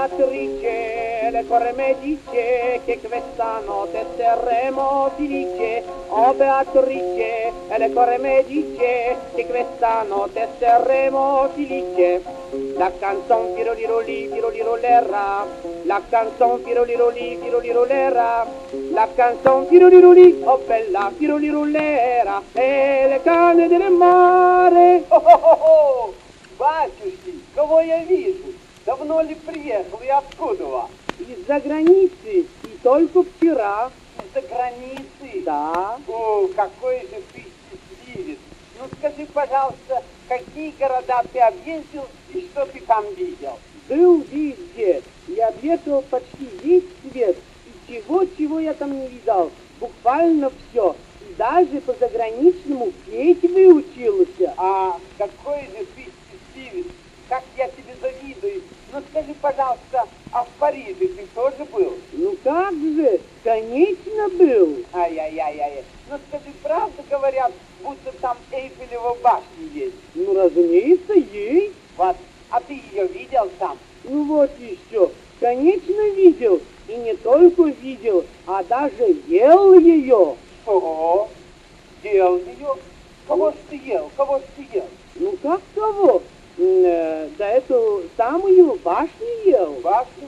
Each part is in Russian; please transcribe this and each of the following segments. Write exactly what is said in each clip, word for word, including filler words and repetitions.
Beatrice, le corre me dice che questa notte saremo felice. Oh Beatrice, le corre me dice che questa notte saremo felice. La canzone firoliroli, firolirolera, la canzone firoliroli, firolirolera, la canzone firoliroli, oh bella firolirolera, e le canne del mare. О-хо-хо! Батюшки, кого я вижу? Давно ли приехал и откуда вас? Из-за границы и только вчера. Из-за границы? Да. О, какой же ты счастливец! Ну скажи, пожалуйста, какие города ты объездил и что ты там видел? Был везде. Я объехал почти весь свет. И чего-чего я там не видал. Буквально все. И даже по заграничному петь выучился. А какой же ты счастливец! Как я тебе завидую! Ну скажи, пожалуйста, а в Париже ты тоже был? Ну как же, конечно был. Ай-яй-яй-яй. Ну скажи, правда говорят, будто там Эйфелева башня есть? Ну, разумеется, есть. Вот. А ты ее видел там? Ну вот еще. Конечно, видел. И не только видел, а даже ел ее. Что? Ел ее? Кого ж ты ел? Кого ж ты ел? Ну как кого? Э, да эту самую башню ел. Башню?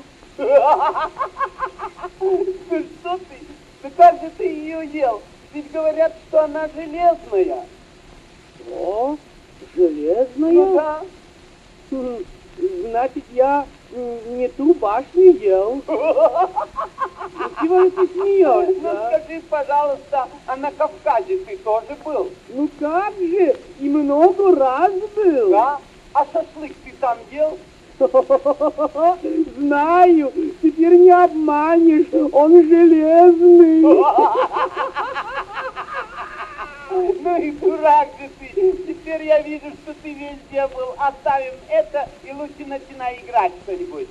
Ну что ты? Да как же ты ее ел? Ведь говорят, что она железная. О, железная? Ну да. Хм, значит, я м, не ту башню ел. Чего ты смеешься? Ну скажи, пожалуйста, а на Кавказе ты тоже был? Ну как же, и много раз был. Да? А шашлык ты там ел? Знаю, теперь не обманешь, он железный. Ну и дурак же ты. Теперь я вижу, что ты везде был. Оставим это и лучше начинай играть что-нибудь.